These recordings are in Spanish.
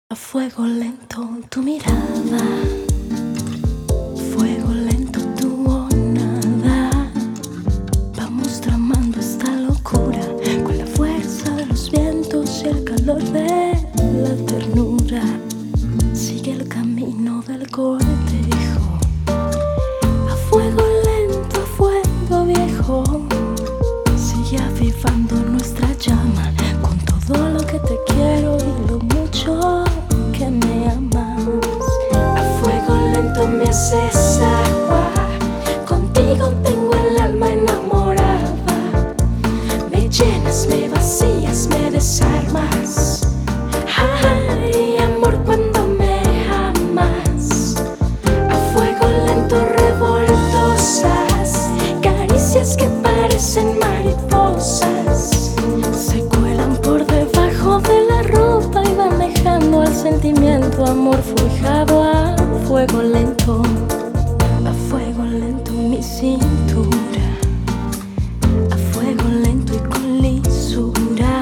A fuego lento tu mirada, fuego lento tu nada. Vamos tramando esta locura con la fuerza de los vientos y el calor de la ternura. Sigue el camino del cortejo, a fuego lento, a fuego viejo. Sigue avivando nuestra llama con todo lo que te quiero y lo mucho que me amas. A fuego lento me haces agua, contigo tengo el alma enamorada. Me llenas, me vacías, me desarmas. Ay, amor, cuando me amas. A fuego lento revoltosas, caricias que parecen mariposas. Se cuelan por debajo de la ropa y van dejando el sentimiento, amor forjado a fuego lento. A fuego lento mi cintura, a fuego lento y con lisura.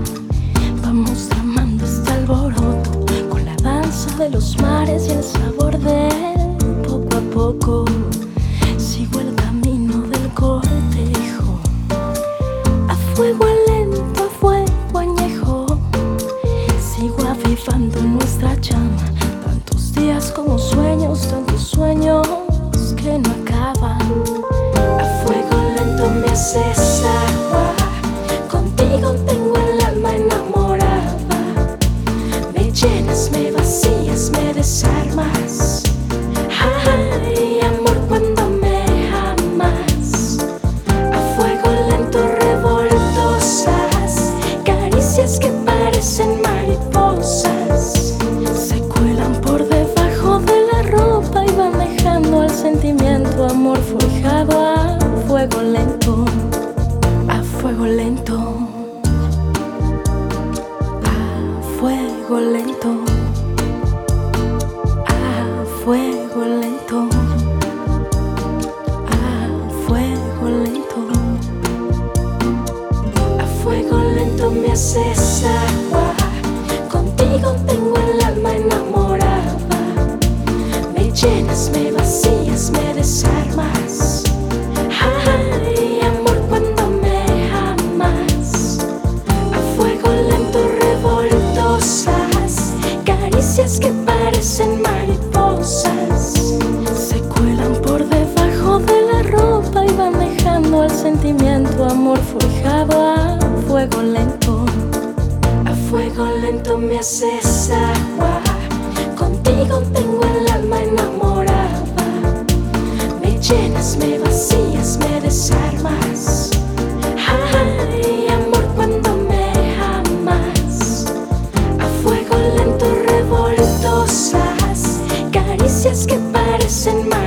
Vamos tramando este alboroto con la danza de los mares y el sabor del poco a poco. Sigo el camino del cortejo, a fuego lento, a fuego añejo. Sigo avivando nuestra llama, tantos días como sueños, tantos sueños que no acaban. A fuego lento me haces agua, contigo tengo el alma enamorada. Me llenas, me vacías, me desarmas. Ay, amor, cuando me amas. A fuego lento revoltosas, caricias que parecen mariposas. Se cuelan por debajo de la ropa y van dejando el sentimiento, amor forjado a fuego lento. A fuego lento, a fuego lento, a fuego lento, a fuego lento. A fuego lento me haces agua, contigo tengo el alma enamorada. Me llenas, me vacías, me desarmas. Ay, amor, cuando me amas. A fuego lento revoltosas, caricias que parecen mariposas. Se cuelan por debajo de la ropa y van dejando el sentimiento, amor forjado a fuego lento. A fuego lento me haces agua, contigo tengo el alma enamorada. Me llenas, me vacías, me desarmas. Ay, amor, cuando me amas. A fuego lento revoltosas, caricias que parecen